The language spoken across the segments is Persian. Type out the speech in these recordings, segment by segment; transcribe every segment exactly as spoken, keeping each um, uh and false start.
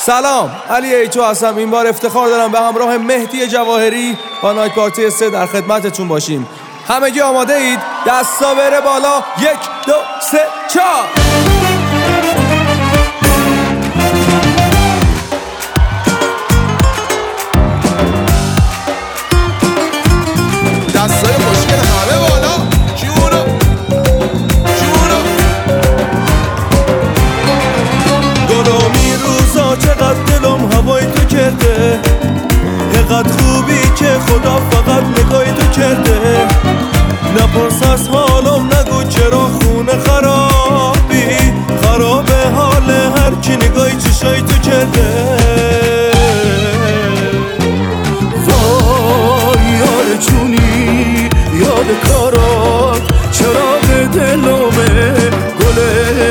سلام، علی ایتو هستم. این بار افتخار دارم به همراه مهدی جواهری با نایت پارتی سه در خدمتتون باشیم. همگی آماده اید؟ دستا بره بالا. یک دو سه چهار. دستای خوشگل همه بالا. جونو جونو گلامی روزا چقدر دلم هوای تو کرده، اینقدر خوبی که خدا فقط نگاهی تو کرده. نپرس از حالم، نگو چرا خونه خرابی، خرابه حال هر کی نگاهی چشای تو کرده. وای یار جونی، یاد کارات چراغ دلمه، گل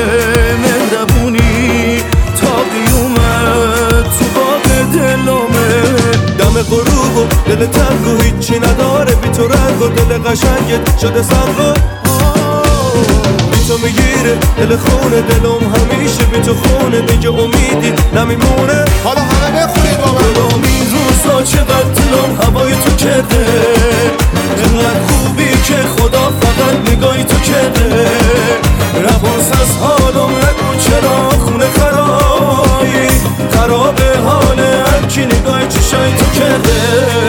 مهربونی تا قیومت تو باغ دلمه. دم غروب و دل تنگ و هیچی نداره بی تو، رنگ و دل قشنگت شده سنگ و بی تو میگیره دل خونه، دلم همیشه بی تو خونه، دیگه امیدی نمیمونه. حالا همه بخونید با من. گلام این روزا چقدر دلم هوای تو کرده، اینقدر خوبی که خدا فقط نگاهی تو کرده. نپرس از حالم، نگو چرا خونه خرابی، خرابه حال هر کی نگاهی چشای تو کرده.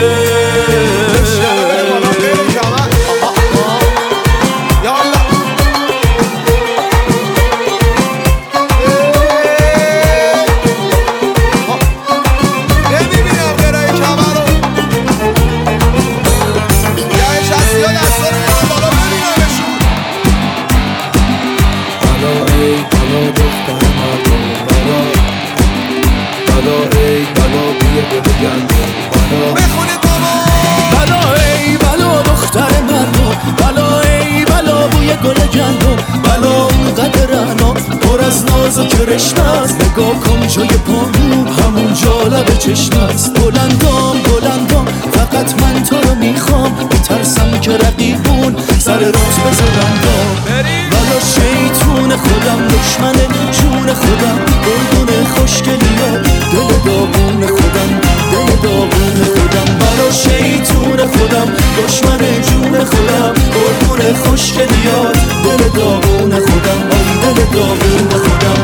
نگاه کن جای پاهم همون جا لب چشمست. بلندام بلندام فقط من تو رو میخوام، میترسم که رقیبون سر روز بذارندام. ولا شیطون خودم، دشمن جون خودم، گلدون خوشگلیا دل داغون خودم، دل داغون خودم. ولا شیطون خودم، دشمن جون خودم، گلدون خوشگلیا دل داغون خودم، آی دل داغون خودم.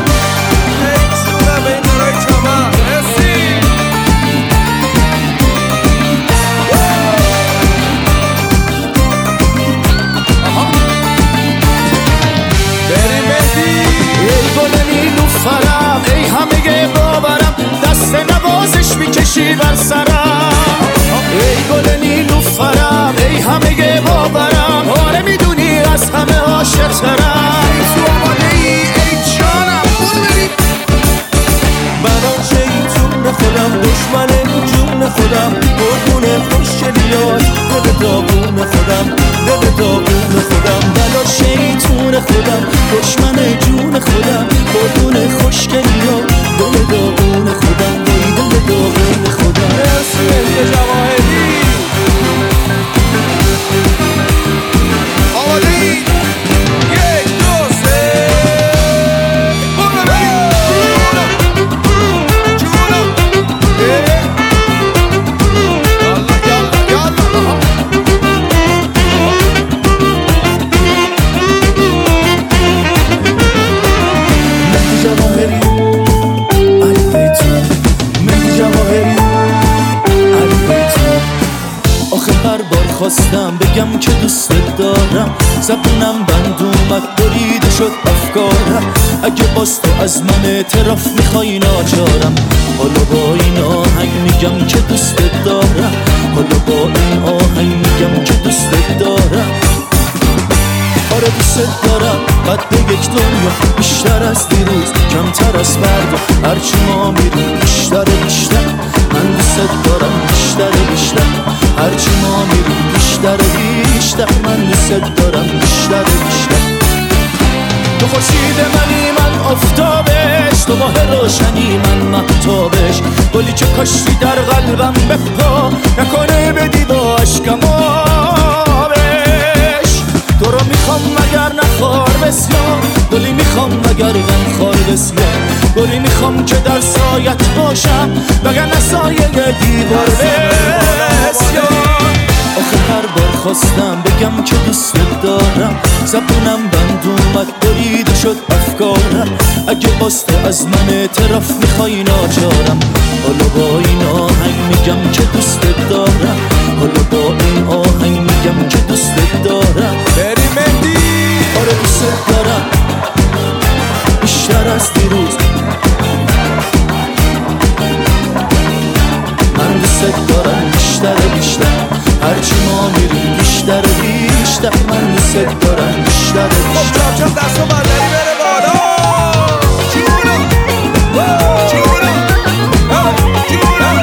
ای همه باورم، دست نوازش میکشی بر سرم. ای گل نیلوفرم، ای همه باورم، آره میدونی از همه عاشق‌ترم. تو آماده ای ای جانم؟ برو بریم. من شیطون خودم، دشمن جون خودم، گلدون خوشگلیات دل داغون خودم، دل داغون خودم. بلا شیطون خودم، دشمن جون خودم، گلدون خوشگلیات دل داغون خودم، وای دل داغون خودم. مرسی مهدی جواهری. آماده ای؟ یک دو سه برو بریم. جونو جونو یالا یالا یالا. مهدی جواهری، علی ایتو، مهدی جواهری، علی ایتو. آخه هر بار خواستم بگم که دوستت دارم، زبونم بند اومد بریده شد افکارم. اگه باز تو از من اعتراف میخوای ناچارم، حالا با این آهنگ میگم که دوستت دارم، حالا با این آهنگ میگم که دوستت دارم. آره دوستت دارم، قد به یک دنیا بیشتر از دیروز، کمتر از فردا، هرچی ما میریم بیشتر بیشتر. من دوستت دارم بیشتر بیشتر، هرچی ما میریم بیشتر بیشتر. من دوستت دارم بیشتر بیشتر. تو خورشید منی من آفتابش، تو ماه روشنی من مهتابش. گلی که کاشتی در قلبم بپا، نکنه بدی با عشقم آبش. تو رو میخوام مگر نخوار بسیار، گلی میخوام مگر غم خوار بسیار. گلی میخوام که در سایت باشم وگرنه سایه دیوار بسیار. آخه هر بار خواستم بگم که دوست دارم زبونم بند اومد بریده شد افکارم. اگه باسته از من اعتراف میخوای ناچارم، حالا با این آهنگ میگم که دوست دارم، حالا با این آهنگ میگم که دوست دارم. بری مهدی آره دوست دارم بیشتر از دیروز، من دوست دارم بیشتر بیشتر، هرچی ما میریم بیشتر بیشتر، من دوست دارم بیشتر بیشتر. خب چپ چپ دست و بندری بره بالا. جونم جونم جونم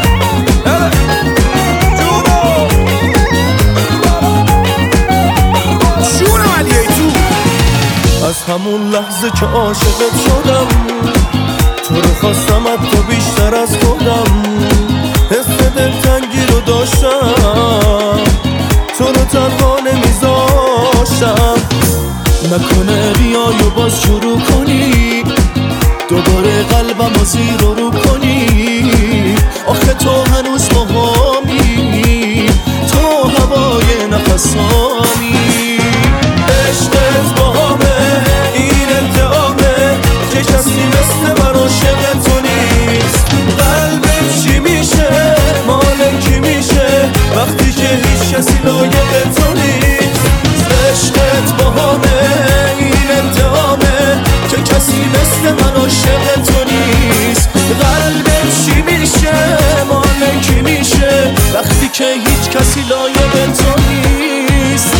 جونم جونم علیه تو. از همون لحظه که عاشقت شدم تو رو خواستم حتی بیشتر از خودم، حس دلتنگی رو داشتم تو رو تنها نمیذاشتم. نکنه بیای و باز شروع کنی دوباره قلبم رو زیر و رو کنی. آخه تو هنوز مهامی، تو هوای نفسانی. عشقت باهامه این ادعامه که کسی مثل من عاشق تو نیست. قلبت چی میشه مال کی میشه وقتی که هیچ کسی لایق تو نیست. عشقت باهامه این ادعامه که کسی مثل من عاشق تو نیست. قلبت چی میشه مال کی میشه وقتی که هیچ کسی لایق تو نیست.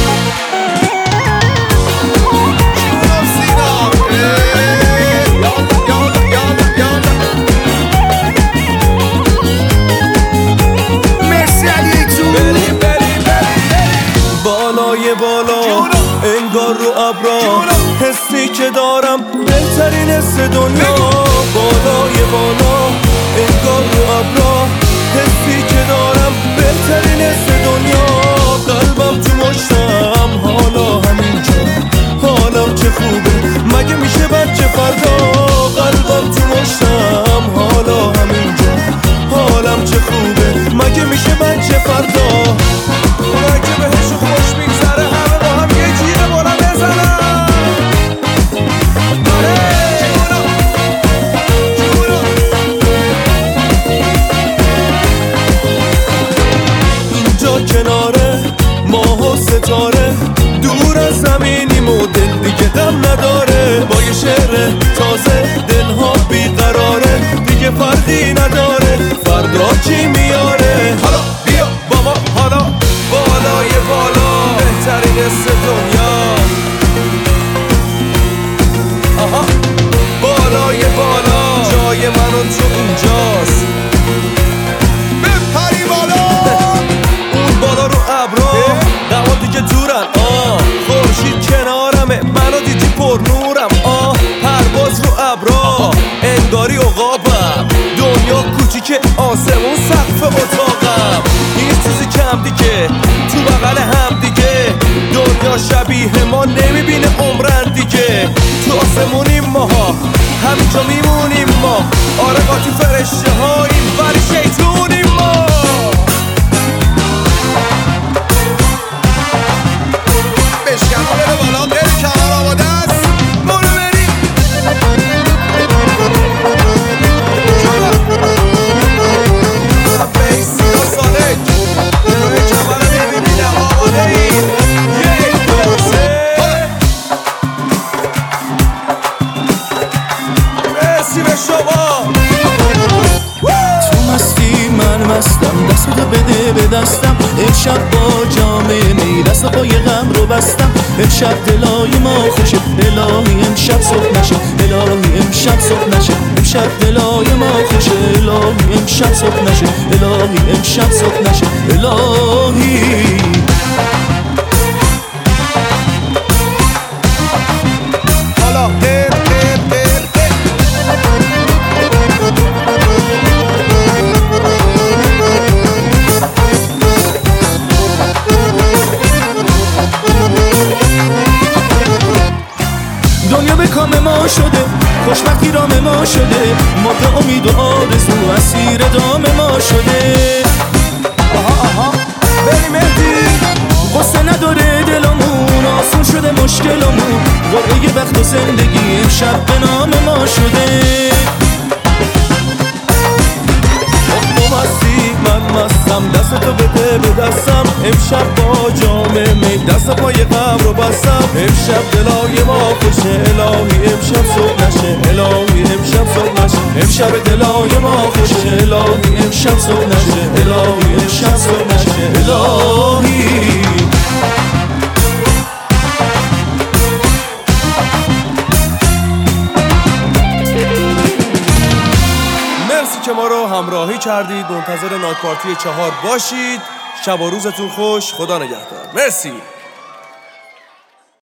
بالای بالا انگار رو ابرا حسی که دارم بهترین حس دنیا. بالای بالا انگار رو ابرا حسی که دارم بهترین حس دنیا. قلبم تو مشتم حالا همینجا، حالم چه خوبه مگه میشه بچه فردا. قلبم تو مشتم حالا همینجا، حالم چه خوبه مگه میشه بچه فردا. اونایی که بهشون خوش میگذره همه با هم یه جیره بالا بزنن. آره جونم جونم. اینجا کناره ماه و ستاره دور از زمینیم و دل دیگه غم نداره. با یه شعر تازه دلها بیقراره دیگه فرقی نداره فردا چی میاره. حالا بیا با ما حالا بالای بالا بهترین حس دنیا. آها بالای بالا جای من و تو اینجاست. بپری بالا. اون بالا رو ابرا دما دیگه دورن آه. خورشید کنارمه منو دیدی پر نورم آه. پرواز رو ابرا انگاری عقابم، دنیا کوچیکه آسمون سقف اتاقم. این چیزی کم دیگه تو بغل هم دیگه، دنیا شبیه ما نمیبینه عمرن دیگه. تو آسمونیم ماها همینجا میمونیم ما، آره قاطی فرشته هاییم ولی شیطونیم ما. بشکن بره بالا غیر کمر آماده است. برو بریم. بیسی و سالک روی کمر نمیبینه آماده ای. یک دو سه بیسی به شما. تو مستی من مستم، دستو بده به دستم. امشب با جامعه می دست پای غم رو بستم. امشب دلای ما خوشه الهی امشب صبح نشه، الهی امشب صبح نشه. امشب دلای ما خوشه الهی امشب صبح نشه، الهی امشب صبح نشه الهی. حالا هر هر هر دنیا به کام ما شده خوشبختی رام ما شده، مرغ امید و آرزو اسیر دام ما شده. آها آها بری مهدی قصه نداره دلمون، آسون شده مشکلمون، قرعه وقت و زندگی امشب به نام ما شده. تو مستی من مستم، دست تو بده به دستم، امشب با جام می دست پای غم رو بستم. امشب دلای ما خوشه الهی، امشب صبح نشه الهی، امشب صبح نشه. امشب دلای ما خوشه الهی، امشب صبح نشه الهی، امشب صبح نشه الهی. مرسی که ما رو همراهی کردید. منتظر نایت پارتی چهار باشید. شب و روزتون خوش. خدا نگهدار. مرسی.